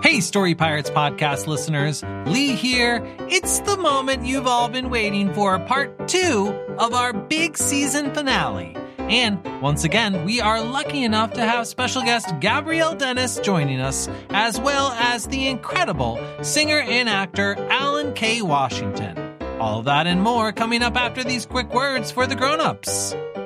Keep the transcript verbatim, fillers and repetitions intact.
Hey, Story Pirates podcast listeners, Lee here. It's the moment you've all been waiting for, part two of our big season finale. And once again, we are lucky enough to have special guest Gabrielle Dennis joining us, as well as the incredible singer and actor Alan K. Washington. All of that and more coming up after these quick words for the grown-ups.